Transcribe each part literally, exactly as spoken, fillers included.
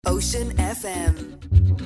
Ocean F M.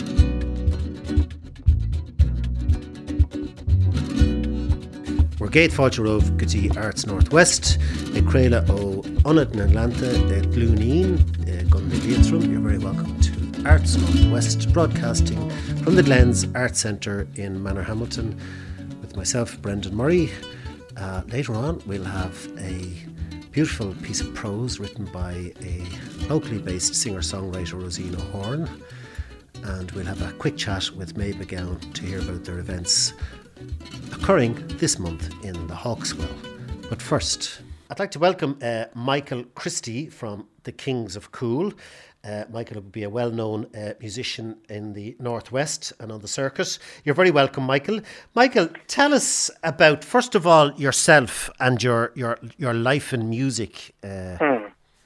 We're Gate Fáilte Gotí Arts Northwest, e Creala o Onad na Atlanta, e Glúneen, e Gunna Leitrim. You're very welcome to Arts Northwest, broadcasting from the Glens Arts Centre in Manor Hamilton with myself, Brendan Murray. Uh, later on, we'll have a beautiful piece of prose written by a locally based singer-songwriter, Rosina Horn, and we'll have a quick chat with Maeve McGowan to hear about their events occurring this month in the Hawkswell. But first, I'd like to welcome uh, Michael Christie from the Kings of Cool. Uh, Michael would be a well-known uh, musician in the Northwest and on the circuit. You're very welcome, Michael. Michael, tell us about, first of all, yourself and your your, your life in music. Uh, hmm.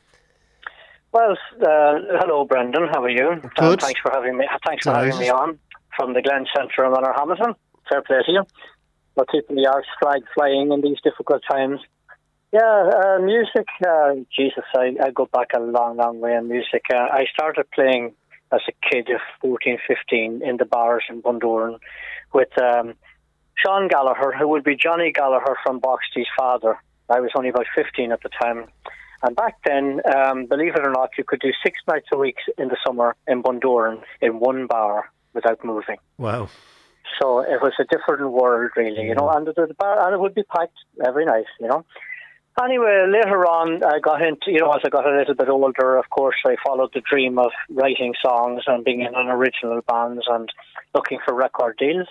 Well, uh, hello, Brendan. How are you? Good. Um, thanks for having me. Thanks for Delighted. having me on from the Glen Centre in Manor Hamilton. Fair play to you. We're keeping the arts flag flying in these difficult times. Yeah, uh, music, uh, Jesus, I, I go back a long, long way in music. Uh, I started playing as a kid of fourteen, fifteen in the bars in Bundoran with um, Sean Gallagher, who would be Johnny Gallagher from Boxty's father. I was only about fifteen at the time. And back then, um, believe it or not, you could do six nights a week in the summer in Bundoran in one bar without moving. wow. So it was a different world, really, you know, and the, the bar, and it would be packed every night, you know. Anyway, later on, I got into, you know, as I got a little bit older, of course, I followed the dream of writing songs and being in an original bands and looking for record deals.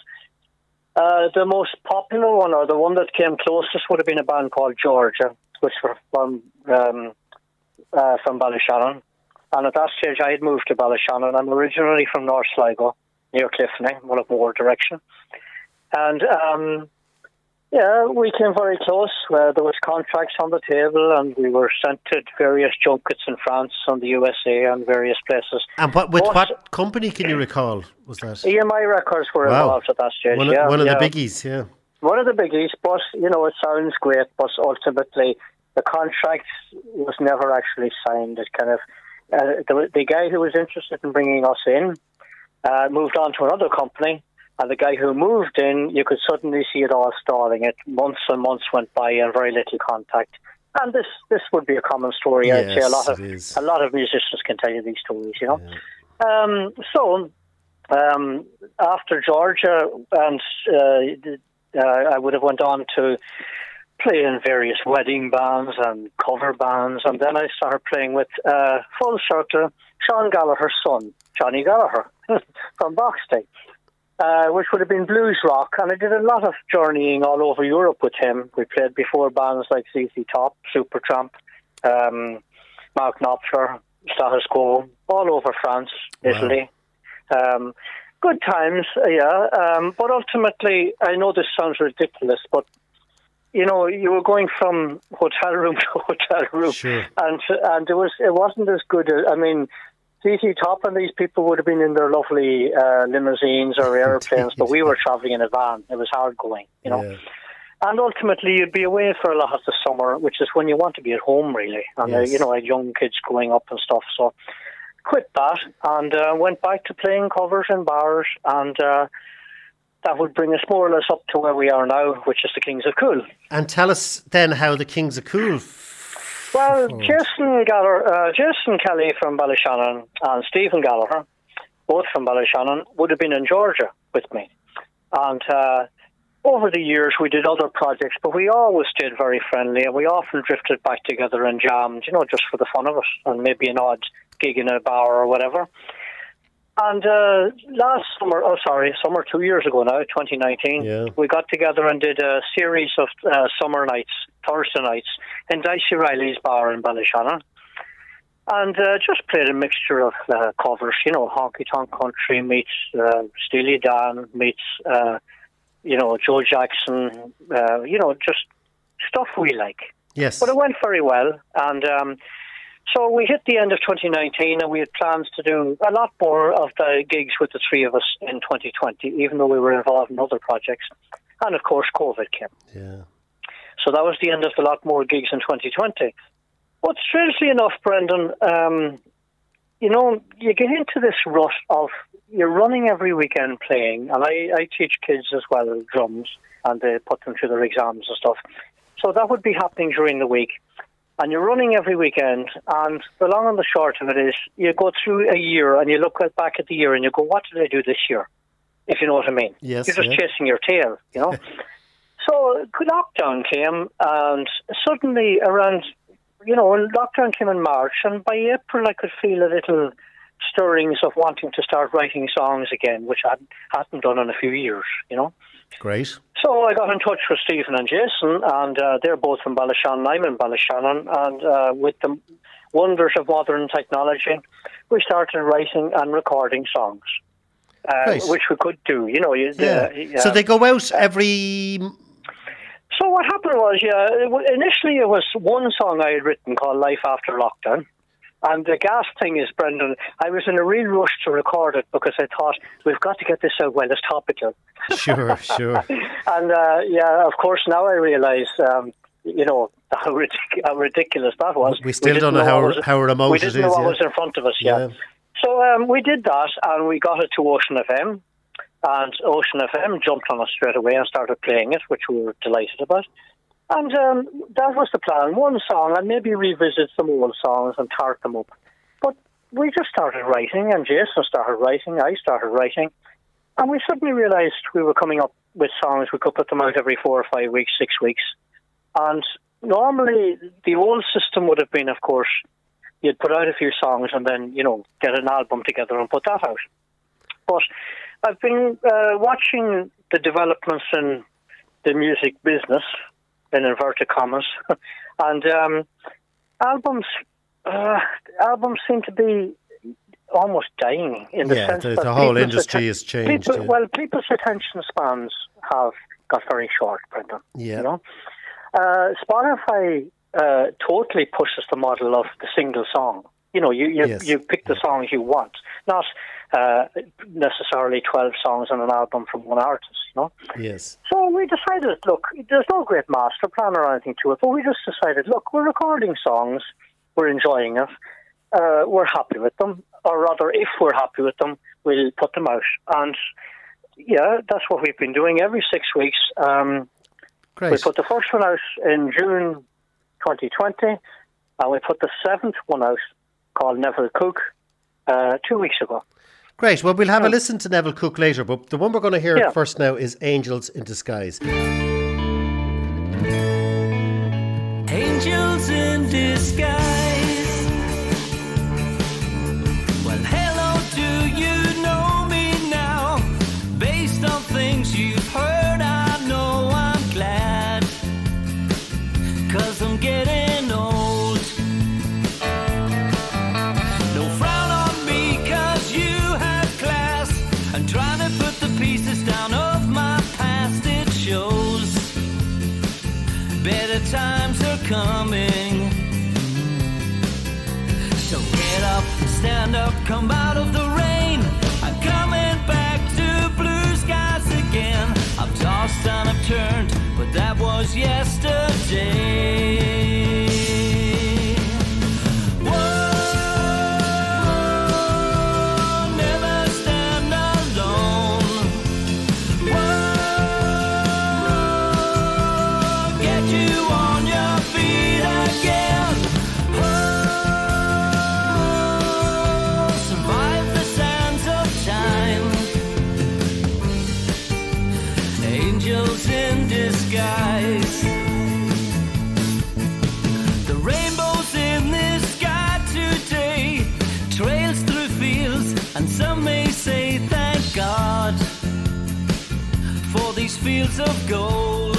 Uh, the most popular one, or the one that came closest, would have been a band called Georgia, which were from, um, uh, from Ballyshannon. And at that stage, I had moved to Ballyshannon. I'm originally from North Sligo, near Clifney, Mullaghmore direction. And, um, yeah, we came very close. Uh, there was contracts on the table, and we were sent to various junkets in France and the U S A and various places. And what, with Most, what company can you recall was that? E M I Records were Wow. involved at that stage. One of, yeah, one of yeah. the biggies, yeah. One of the biggies, but, you know, it sounds great, but ultimately the contract was never actually signed. It kind of, uh, the, the guy who was interested in bringing us in uh, moved on to another company, and the guy who moved in, you could suddenly see it all stalling. It months and months went by and very little contact. And this, this would be a common story. Yes, I'd say a lot of it is. a lot of musicians can tell you these stories, you know. Yeah. Um, so um, after Georgia, and uh, uh, I would have went on to play in various wedding bands and cover bands, and then I started playing with uh, full circle Sean Gallagher's son, Johnny Gallagher from Boxty. Uh, which would have been blues rock, and I did a lot of journeying all over Europe with him. We played before bands like Z Z Top, Supertramp, um, Mark Knopfler, Status Quo, all over France, Wow. Italy. Um, good times, uh, yeah. Um, but ultimately, I know this sounds ridiculous, but you know, you were going from hotel room to hotel room, Sure. and and it was it wasn't as good. As, I mean. Z Z Top and these people would have been in their lovely uh, limousines or airplanes, but we were travelling in a van. It was hard going, you know. Yeah. And ultimately, you'd be away for a lot of the summer, which is when you want to be at home, really. And, Yes. uh, you know, I had young kids growing up and stuff. So quit that and uh, went back to playing covers in bars. And uh, that would bring us more or less up to where we are now, which is the Kings of Cool. And tell us then how the Kings of Cool. Well, Oh. Jason Gallagher, uh, Jason Kelly from Ballyshannon and Stephen Gallagher, both from Ballyshannon, would have been in Georgia with me. And uh, over the years, we did other projects, but we always stayed very friendly, and we often drifted back together and jammed, you know, just for the fun of it, and maybe an odd gig in a bar or whatever. And uh, last summer, oh sorry, summer two years ago now, twenty nineteen, Yeah. we got together and did a series of uh, summer nights, Thursday nights, in Dicey Riley's bar in Ballyshannon. And uh, just played a mixture of uh, covers, you know, Honky Tonk Country meets uh, Steely Dan meets, uh, you know, Joe Jackson, uh, you know, just stuff we like. Yes. But it went very well, and um, so we hit the end of twenty nineteen, and we had plans to do a lot more of the gigs with the three of us in twenty twenty, even though we were involved in other projects. And, of course, COVID came. Yeah. So that was the end of the lot more gigs in twenty twenty. But strangely enough, Brendan, um, you know, you get into this rut of you're running every weekend playing, and I, I teach kids as well drums, and they put them through their exams and stuff. So that would be happening during the week. And you're running every weekend, and the long and the short of it is you go through a year and you look at, back at the year and you go, what did I do this year? If you know what I mean. Yes, you're just yeah. chasing your tail, you know. So lockdown came, and suddenly around, you know, lockdown came in March, and by April I could feel a little stirrings of wanting to start writing songs again, which I hadn't, hadn't done in a few years, you know. Great. So I got in touch with Stephen and Jason, and uh, they're both from Ballyshannon. I'm in Ballyshannon, and uh, with the wonders of modern technology, we started writing and recording songs, uh, Right. which we could do. You know, you, Yeah. uh, So they go out every... So what happened was, yeah, it w- initially it was one song I had written called Life After Lockdown. And the gas thing is, Brendan, I was in a real rush to record it because I thought, we've got to get this out while it's topical. Sure, sure. And, uh, yeah, of course, now I realise, um, you know, how, ridic- how ridiculous that was. We still we don't know how, was, how remote We it is. didn't know what yeah. was in front of us, yeah. Yeah. So um, we did that, and we got it to Ocean F M. And Ocean F M jumped on us straight away and started playing it, which we were delighted about. And um, that was the plan. One song, and maybe revisit some old songs and tart them up. But we just started writing, and Jason started writing, I started writing. And we suddenly realised we were coming up with songs. We could put them out every four or five weeks, six weeks. And normally, the old system would have been, of course, you'd put out a few songs and then, you know, get an album together and put that out. But I've been uh, watching the developments in the music business, in inverted commas, and um, albums uh, albums seem to be almost dying in the Yeah, sense the, that the whole people's industry atten- has changed. people- yeah. Well, people's attention spans have got very short, Brendan. Yeah. You know, uh, Spotify uh, totally pushes the model of the single song. You know, you you, Yes. you pick the songs you want, not uh, necessarily twelve songs on an album from one artist. You know. Yes. So we decided, look, there's no great master plan or anything to it, but we just decided, look, we're recording songs, we're enjoying it, uh, we're happy with them, or rather, if we're happy with them, we'll put them out. And yeah, that's what we've been doing every six weeks. Um, Great. we put the first one out in June twenty twenty, and we put the seventh one out called Neville Cook uh, two weeks ago. Great. Well, we'll have a listen to Neville Cook later, but the one we're going to hear Yeah. first now is Angels in Disguise. Angels in disguise. Well, hello, do you know me now? Based on things you've heard, I know I'm glad. 'Cause I'm getting old. No frown on me, 'cause you have class. I'm trying to put the pieces down of my past, it shows. Better times are coming. So get up, stand up, come out of the rain. I'm coming back to blue skies again. I've tossed and I've turned, but that was yesterday. Angels in disguise. The rainbows in the sky today, trails through fields, and some may say thank God for these fields of gold.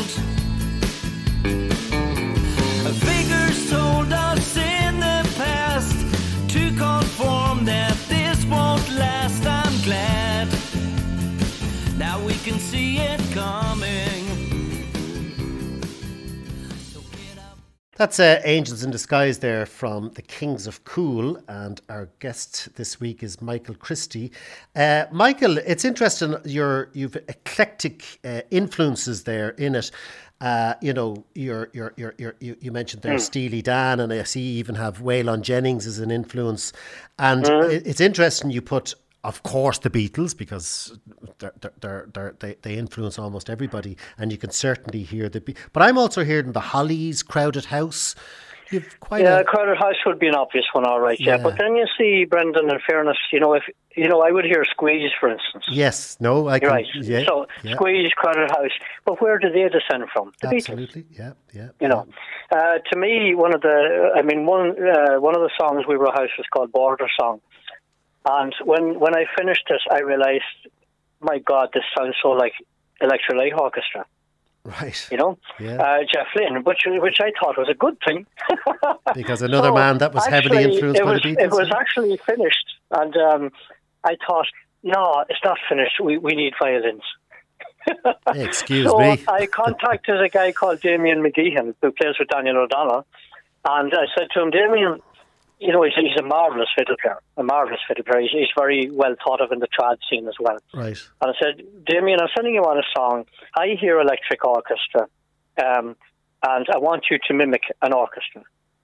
Figures told us in the past to conform that this won't last. I'm glad now we can see it coming. That's uh, Angels in Disguise there from the Kings of Cool, and our guest this week is Michael Christie. Uh, Michael, it's interesting, you're, you've eclectic uh, influences there in it. Uh, you know, you're, you're, you're, you're, you you mentioned there mm. Steely Dan, and I see you even have Waylon Jennings as an influence. And mm. it's interesting you put, of course, the Beatles, because they're, they're, they're, they they influence almost everybody, and you can certainly hear the. Be- but I'm also hearing the Hollies, Crowded House. You've quite yeah, a... Crowded House would be an obvious one, all right. Yeah. yeah, but then you see, Brendan, in fairness, you know, if you know, I would hear Squeeze, for instance. Yes, no, I can. Right. Yeah, so yeah. Squeeze, Crowded House, but where do they descend from? The Absolutely. Beatles. Yeah, yeah. You know, uh, to me, one of the, I mean, one uh, one of the songs we wrote house was called Border Song. And when, when I finished it, I realised, my God, this sounds so like Electric Light Orchestra. Right. You know, yeah. uh, Jeff Lynne, which which I thought was a good thing. Because another so man that was actually, heavily influenced it by was, the Beatles. It was actually finished, and um, I thought, no, it's not finished. We we need violins. Hey, excuse so me. I contacted a guy called Damien McGeehan, who plays with Daniel O'Donnell, and I said to him, Damien, you know, he's, he's a marvellous fiddle player, a marvellous fiddle player. He's, he's very well thought of in the trad scene as well. Right. And I said, Damien, I'm sending you on a song. I hear electric orchestra, um, and I want you to mimic an orchestra.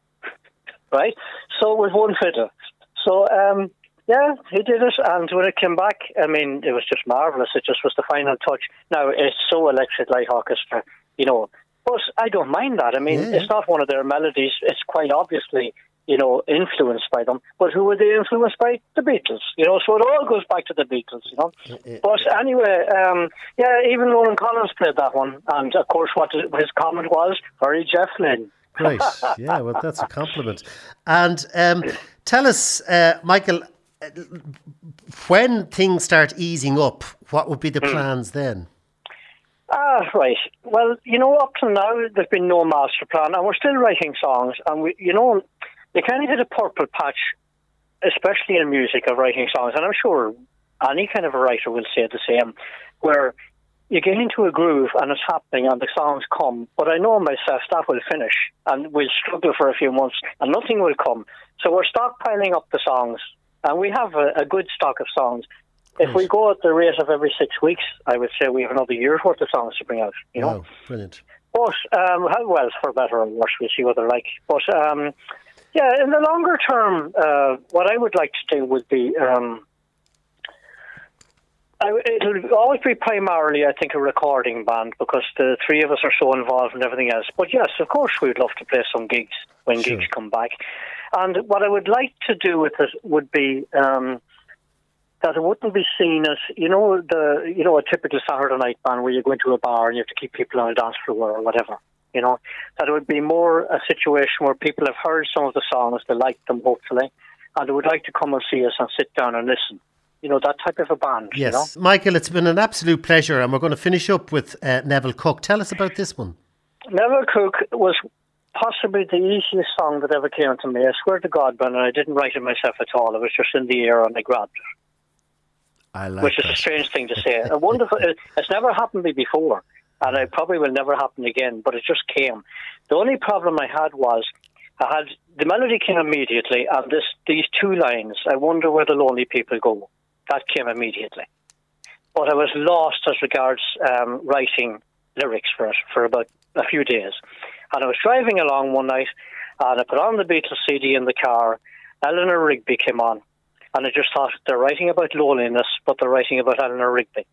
Right? So it was one fiddle. So, um, yeah, he did it, and when it came back, I mean, it was just marvellous. It just was the final touch. Now, it's so Electric Light Orchestra, you know, but I don't mind that. I mean, yeah. It's not one of their melodies. It's quite obviously, you know, influenced by them. But who were they influenced by? The Beatles, you know, so it all goes back to the Beatles, you know. But anyway, um, yeah, even Ronan Collins played that one. And, of course, what his comment was, very Jeff Lynne. Right, yeah, well, that's a compliment. And um, tell us, uh, Michael, when things start easing up, what would be the plans mm. then? Ah, right. Well, you know, up till now, there's been no master plan, and we're still writing songs. And, we, you know, you kind of hit a purple patch, especially in music, of writing songs. And I'm sure any kind of a writer will say the same, where you get into a groove and it's happening and the songs come. But I know myself that will finish and we'll struggle for a few months and nothing will come. So we're stockpiling up the songs. And we have a, a good stock of songs. If nice. we go at the rate of every six weeks, I would say we have another year's worth of songs to bring out. You know, wow, brilliant. But um, well, for better or worse, we'll see what they're like. But um, yeah, in the longer term, uh, what I would like to do would be, um, I, it'll always be primarily, I think, a recording band because the three of us are so involved in everything else. But yes, of course, we'd love to play some gigs when sure. gigs come back. And what I would like to do with it would be um, that it wouldn't be seen as, you know, the you know a typical Saturday night band where you go into a bar and you have to keep people on a dance floor or whatever. You know, that it would be more a situation where people have heard some of the songs, they like them hopefully, and they would like to come and see us and sit down and listen. You know, that type of a band. Yes, you know? Michael, it's been an absolute pleasure, and we're going to finish up with uh, Neville Cook. Tell us about this one. Neville Cook was possibly the easiest song that ever came to me. I swear to God, Brendan, I didn't write it myself at all. It was just in the air and I grabbed it. I like Which that. is a strange thing to say. A wonderful. It's never happened to me before, and it probably will never happen again, but it just came. The only problem I had was, I had the melody came immediately, and this these two lines, I wonder where the lonely people go, that came immediately. But I was lost as regards um, writing lyrics for it for about a few days. And I was driving along one night, and I put on the Beatles C D in the car. Eleanor Rigby came on, and I just thought, they're writing about loneliness, but they're writing about Eleanor Rigby.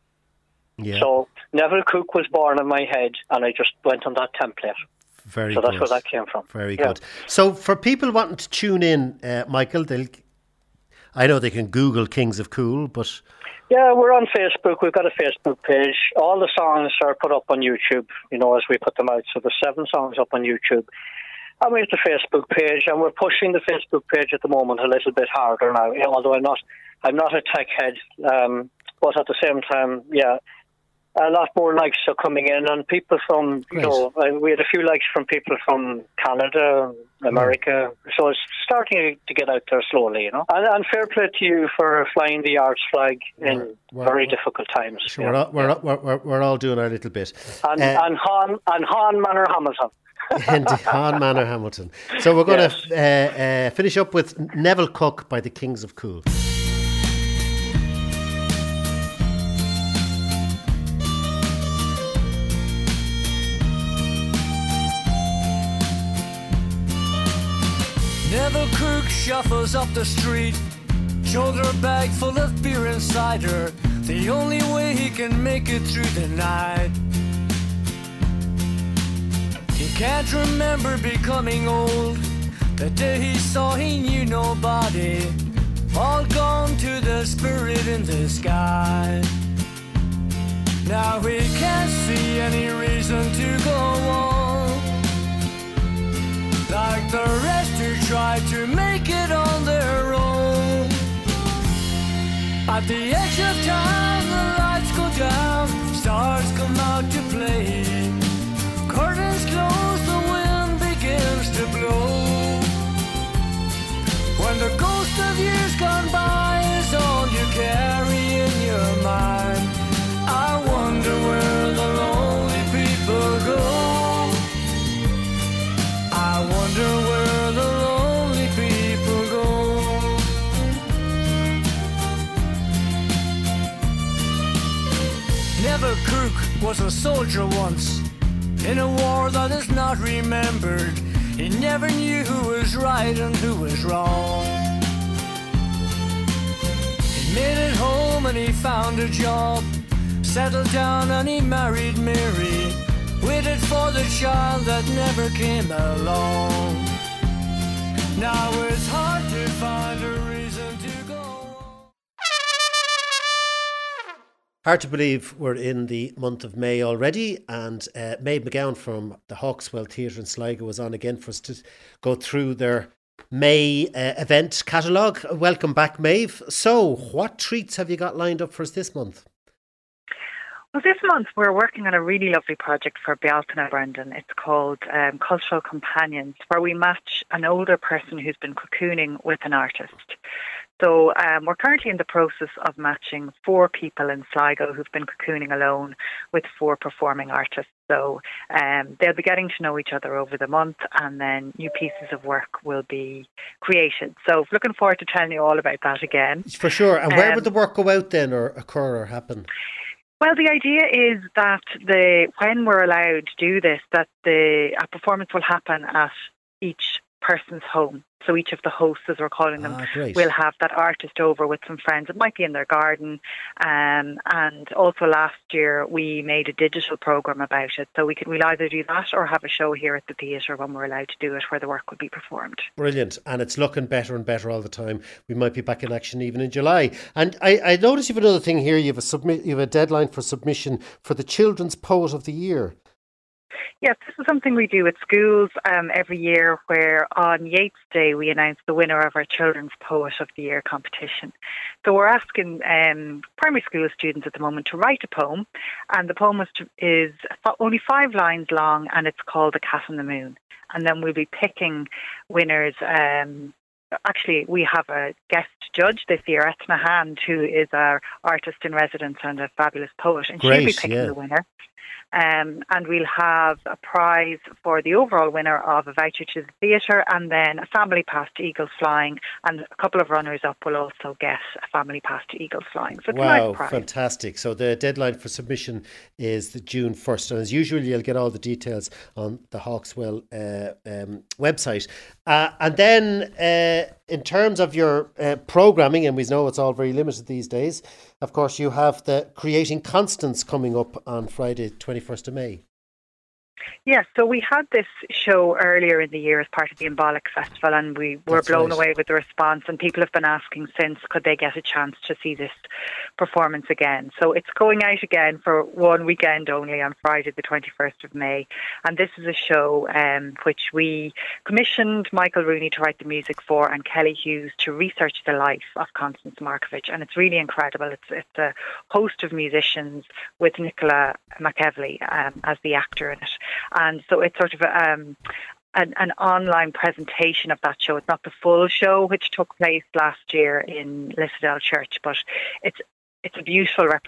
Yeah. So Neville Cook was born in my head, and I just went on that template. Very so good. that's where that came from. Very yeah. good. So for people wanting to tune in, uh, Michael, they'll, I know they can Google Kings of Cool, but... Yeah, we're on Facebook. We've got a Facebook page. All the songs are put up on YouTube, you know, as we put them out. So there's seven songs up on YouTube. And we have the Facebook page, and we're pushing the Facebook page at the moment a little bit harder now, you know, although I'm not I'm not a tech head. Um, but at the same time, yeah, a lot more likes are coming in, and people from, you Great. know, uh, we had a few likes from people from Canada, America, mm. so it's starting to get out there slowly, you know. And, and fair play to you for flying the arts flag in we're, we're, very we're, difficult times. Sure, yeah. we're, all, we're, we're, we're all doing our little bit. And, uh, and Han and Han Manor Hamilton. in on Manor Hamilton. So we're going Yes. to uh, uh, finish up with Neville Cook by the Kings of Cool. Neville Cook shuffles up the street, shoulder bag full of beer and cider, the only way he can make it through the night. He can't remember becoming old, the day he saw he knew nobody, all gone to the spirit in the sky. Now he can't see any reason to go on, like the rest who tried to make it on their own. At the edge of time, the lights go down, stars come out to play. Curtains close, the wind begins to blow. When the ghost of years gone by is all you carry in your mind, I wonder where the lonely people go. I wonder where the lonely people go. Neville Cook was a soldier once, in a war that is not remembered. He never knew who was right and who was wrong. He made it home and he found a job, settled down and he married Mary, waited for the child that never came along. Now it's hard to find a reason to go on. Hard to believe we're in the month of May already, and uh, Maeve McGowan from the Hawkswell Theatre in Sligo was on again for us to go through their May uh, event catalogue. Welcome back, Maeve. So, what treats have you got lined up for us this month? Well, this month we're working on a really lovely project for Bealtaine, Brendan. It's called um, Cultural Companions, where we match an older person who's been cocooning with an artist. So um, we're currently in the process of matching four people in Sligo who've been cocooning alone with four performing artists. So um, they'll be getting to know each other over the month, and then new pieces of work will be created. So looking forward to telling you all about that again. For sure. And where Um, would the work go out then, or occur or happen? Well, the idea is that the when we're allowed to do this, that the a performance will happen at each person's home. So each of the hosts, as we're calling them, Ah, great. will have that artist over with some friends. It might be in their garden. Um, and also last year we made a digital programme about it. So we can we'll either do that or have a show here at the theatre when we're allowed to do it, where the work will be performed. Brilliant. And it's looking better and better all the time. We might be back in action even in July. And I, I noticed you have another thing here. You have a submit. You have a deadline for submission for the Children's Poet of the Year. Yes, this is something we do at schools um, every year, where on Yeats Day we announce the winner of our Children's Poet of the Year competition. So we're asking um, primary school students at the moment to write a poem, and the poem is, is only five lines long, and it's called The Cat on the Moon. And then we'll be picking winners. Um, actually, we have a guest judge this year, Etna Hand, who is our artist in residence and a fabulous poet, and she'll be Great, picking yeah. the winner. Um, and we'll have a prize for the overall winner of a voucher to the theatre, and then a family pass to Eagles Flying, and a couple of runners-up will also get a family pass to Eagles Flying. So it's a Wow, nice prize. fantastic. So the deadline for submission is the June first. And as usual, you'll get all the details on the Hawkswell uh, um, website. Uh, and then uh, in terms of your uh, programming, and we know it's all very limited these days, of course, you have the Creating Constance coming up on Friday, twenty-first of May. Yes, so we had this show earlier in the year as part of the Embolic Festival, and we were That's blown right. away with the response, and people have been asking since, could they get a chance to see this performance again? So it's going out again for one weekend only on Friday the twenty-first of May, and this is a show um, which we commissioned Michael Rooney to write the music for, and Kelly Hughes to research the life of Constance Markovich, and it's really incredible. It's, it's a host of musicians with Nicola McEvely um, as the actor in it. And so it's sort of um, an, an online presentation of that show. It's not the full show, which took place last year in Lissadell Church, but it's it's a beautiful represent,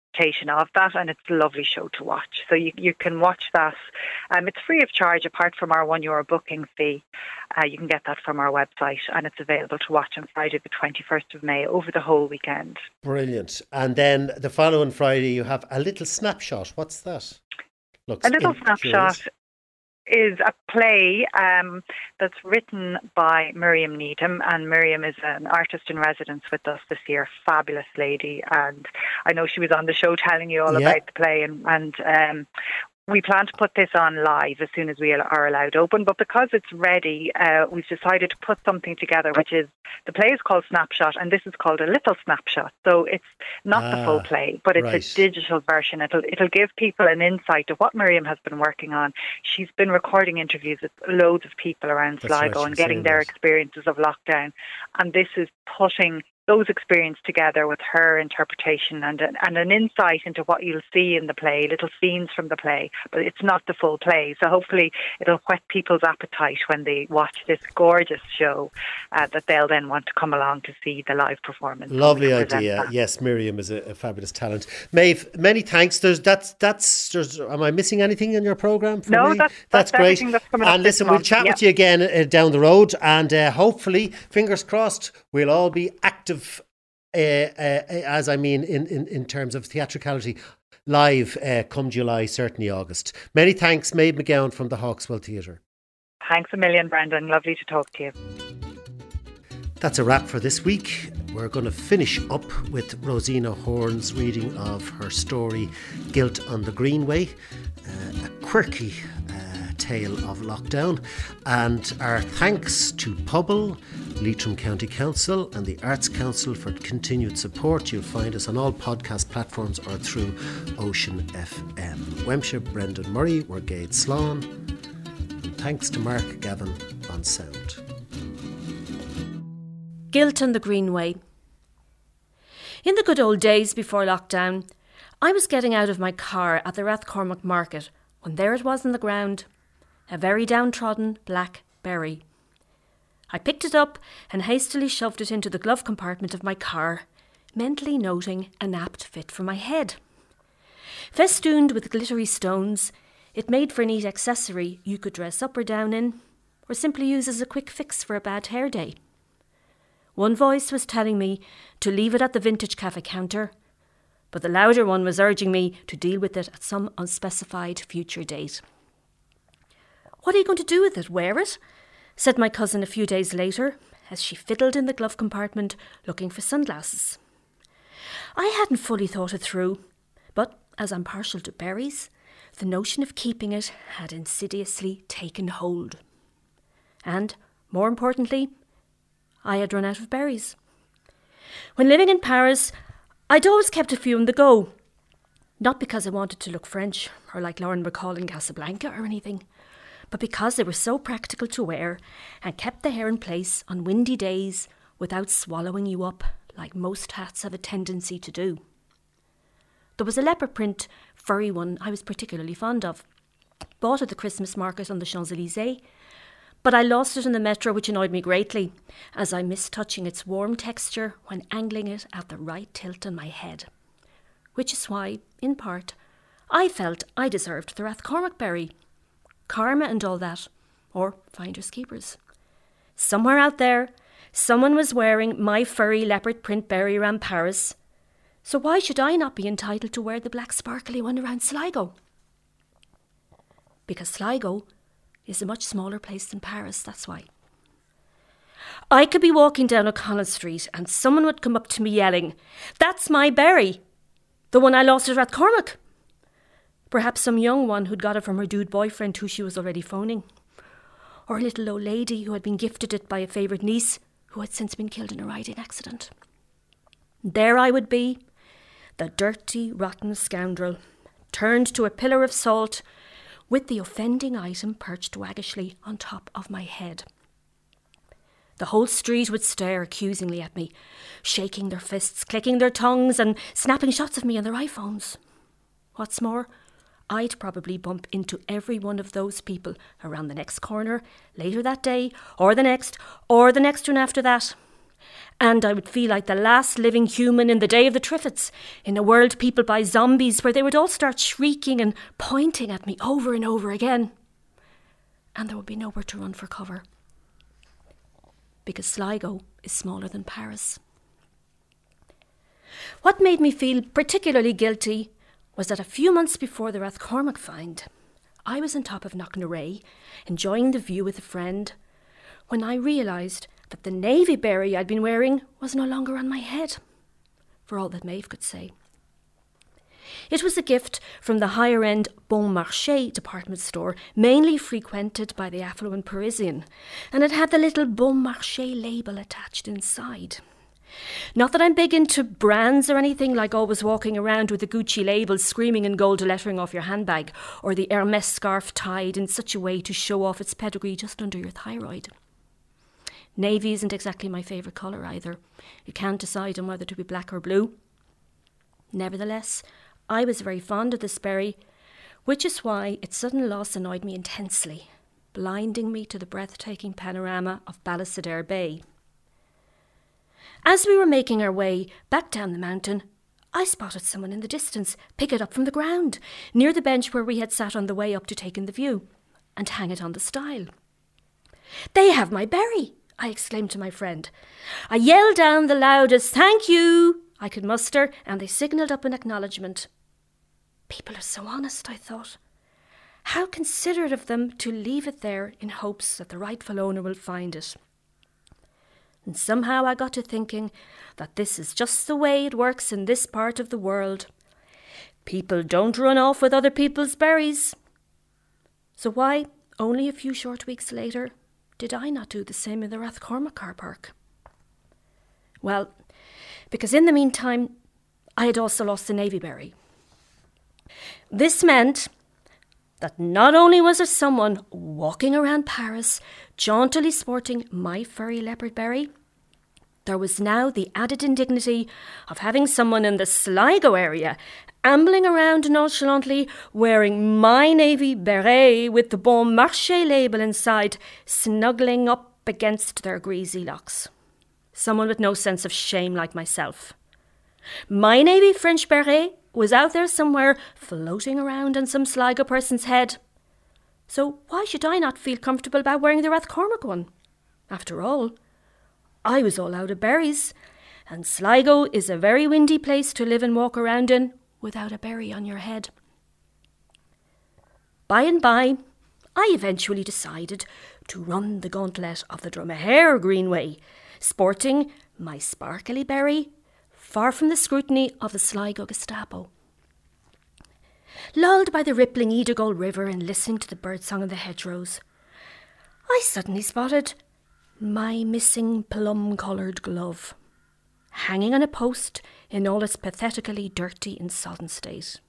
adaptation of that, and it's a lovely show to watch. So you you can watch that. Um, it's free of charge apart from our one euro booking fee. Uh, you can get that from our website, and it's available to watch on Friday the twenty-first of May over the whole weekend. Brilliant. And then the following Friday you have a little snapshot. What's that? Looks a little snapshot is a play um, that's written by Miriam Needham, and Miriam is an artist in residence with us this year, fabulous lady, and I know she was on the show telling you all yeah. about the play, and, and um, we plan to put this on live as soon as we are allowed open, but because it's ready, uh, we've decided to put something together, which is, the play is called Snapshot, and this is called a little snapshot. So it's not ah, the full play, but it's right. a digital version. It'll it'll give people an insight of what Miriam has been working on. She's been recording interviews with loads of people around That's Sligo right, and getting their that. experiences of lockdown. And this is putting those experiences together with her interpretation and an, and an insight into what you'll see in the play, little scenes from the play, but it's not the full play. So hopefully it'll whet people's appetite when they watch this gorgeous show, uh, that they'll then want to come along to see the live performance. Lovely idea. That. Yes, Miriam is a, a fabulous talent. Maeve, many thanks. There's that's that's. There's, am I missing anything in your programme? No, me? that's, that's that's great. That's and listen, we'll chat yep. with you again uh, down the road, and uh, hopefully, fingers crossed, we'll all be active. Uh, uh, as I mean in, in, in terms of theatricality live uh, come July, certainly August. Many thanks, Maeve McGowan from the Hawkswell Theatre. Thanks a million, Brendan. Lovely to talk to you. That's a wrap for this week. We're going to finish up with Rosina Horn's reading of her story Guilt on the Greenway, uh, a quirky uh, tale of lockdown, and our thanks to Pobble, Leitrim County Council and the Arts Council for continued support. You'll find us on all podcast platforms or through Ocean F M. Wemshire, Brendan Murray, we're Gade Slán, and thanks to Mark Gavin on sound. Guilt on the Greenway. In the good old days before lockdown, I was getting out of my car at the Rathcormac Market when there it was on the ground, a very downtrodden black berry. I picked it up and hastily shoved it into the glove compartment of my car, mentally noting an apt fit for my head. Festooned with glittery stones, it made for a neat accessory you could dress up or down in, or simply use as a quick fix for a bad hair day. One voice was telling me to leave it at the Vintage Cafe counter, but the louder one was urging me to deal with it at some unspecified future date. "What are you going to do with it? Wear it?" said my cousin a few days later, as she fiddled in the glove compartment looking for sunglasses. I hadn't fully thought it through, but as I'm partial to berries, the notion of keeping it had insidiously taken hold. And, more importantly, I had run out of berries. When living in Paris, I'd always kept a few on the go, not because I wanted to look French or like Lauren Bacall in Casablanca or anything, but because they were so practical to wear and kept the hair in place on windy days without swallowing you up like most hats have a tendency to do. There was a leopard print furry one I was particularly fond of, bought at the Christmas market on the Champs-Élysées, but I lost it in the metro, which annoyed me greatly, as I missed touching its warm texture when angling it at the right tilt on my head. Which is why, in part, I felt I deserved the Rathcormac berry. Karma and all that, or finders keepers. Somewhere out there, someone was wearing my furry leopard print berry around Paris, so why should I not be entitled to wear the black sparkly one around Sligo? Because Sligo is a much smaller place than Paris, that's why. I could be walking down O'Connell Street and someone would come up to me yelling, "That's my berry, the one I lost at Rathcormac." Perhaps some young one who'd got it from her dude boyfriend who she was already phoning. Or a little old lady who had been gifted it by a favourite niece who had since been killed in a riding accident. There I would be, the dirty, rotten scoundrel, turned to a pillar of salt, with the offending item perched waggishly on top of my head. The whole street would stare accusingly at me, shaking their fists, clicking their tongues and snapping shots of me on their iPhones. What's more, I'd probably bump into every one of those people around the next corner, later that day, or the next, or the next one after that. And I would feel like the last living human in the day of the Triffids, in a world peopled by zombies where they would all start shrieking and pointing at me over and over again. And there would be nowhere to run for cover. Because Sligo is smaller than Paris. What made me feel particularly guilty was that a few months before the Rathcormac find, I was on top of Knocknarea, enjoying the view with a friend, when I realised that the navy berry I'd been wearing was no longer on my head, for all that Maeve could say. It was a gift from the higher-end Bon Marché department store, mainly frequented by the affluent Parisian, and it had the little Bon Marché label attached inside. Not that I'm big into brands or anything, like always walking around with the Gucci label screaming in gold lettering off your handbag, or the Hermès scarf tied in such a way to show off its pedigree just under your thyroid. Navy isn't exactly my favourite colour either. You can't decide on whether to be black or blue. Nevertheless, I was very fond of this berry, which is why its sudden loss annoyed me intensely, blinding me to the breathtaking panorama of Ballysadare Bay. As we were making our way back down the mountain, I spotted someone in the distance pick it up from the ground, near the bench where we had sat on the way up to take in the view, and hang it on the stile. "They have my berry!" I exclaimed to my friend. I yelled down the loudest "thank you" I could muster, and they signalled up in acknowledgement. People are so honest, I thought. How considerate of them to leave it there in hopes that the rightful owner will find it. And somehow I got to thinking that this is just the way it works in this part of the world. People don't run off with other people's berries. So why, only a few short weeks later, did I not do the same in the Rathcormac car park? Well, because in the meantime, I had also lost the navy berry. This meant that not only was there someone walking around Paris, jauntily sporting my furry leopard berry, there was now the added indignity of having someone in the Sligo area ambling around nonchalantly wearing my navy beret with the Bon Marché label inside, snuggling up against their greasy locks. Someone with no sense of shame like myself. My navy French beret was out there somewhere, floating around on some Sligo person's head. So why should I not feel comfortable about wearing the Rathcormac one? After all, I was all out of berries, and Sligo is a very windy place to live and walk around in without a berry on your head. By and by, I eventually decided to run the gauntlet of the Dromahair Greenway, sporting my sparkly berry, far from the scrutiny of the Sligo Gestapo. Lulled by the rippling Edigol River and listening to the birdsong in the hedgerows, I suddenly spotted my missing plum-coloured glove, hanging on a post in all its pathetically dirty and sodden state.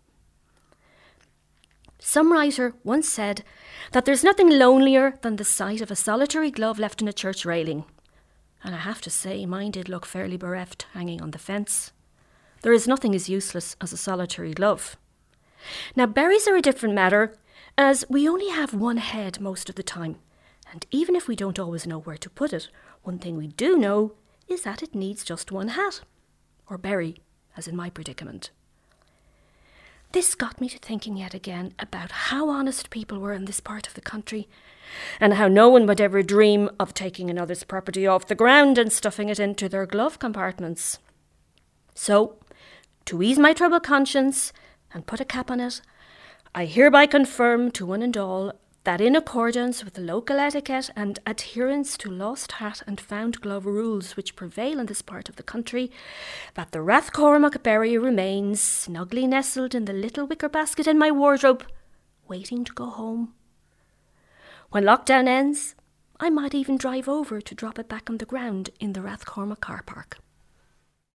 Some writer once said that there's nothing lonelier than the sight of a solitary glove left in a church railing, and I have to say mine did look fairly bereft hanging on the fence. There is nothing as useless as a solitary glove. Now, berries are a different matter, as we only have one head most of the time, and even if we don't always know where to put it, one thing we do know is that it needs just one hat, or berry, as in my predicament. This got me to thinking yet again about how honest people were in this part of the country, and how no one would ever dream of taking another's property off the ground and stuffing it into their glove compartments. So, to ease my troubled conscience and put a cap on it, I hereby confirm to one and all that in accordance with the local etiquette and adherence to lost hat and found glove rules which prevail in this part of the country, that the Rathcormac berry remains snugly nestled in the little wicker basket in my wardrobe, waiting to go home. When lockdown ends, I might even drive over to drop it back on the ground in the Rathcormac car park.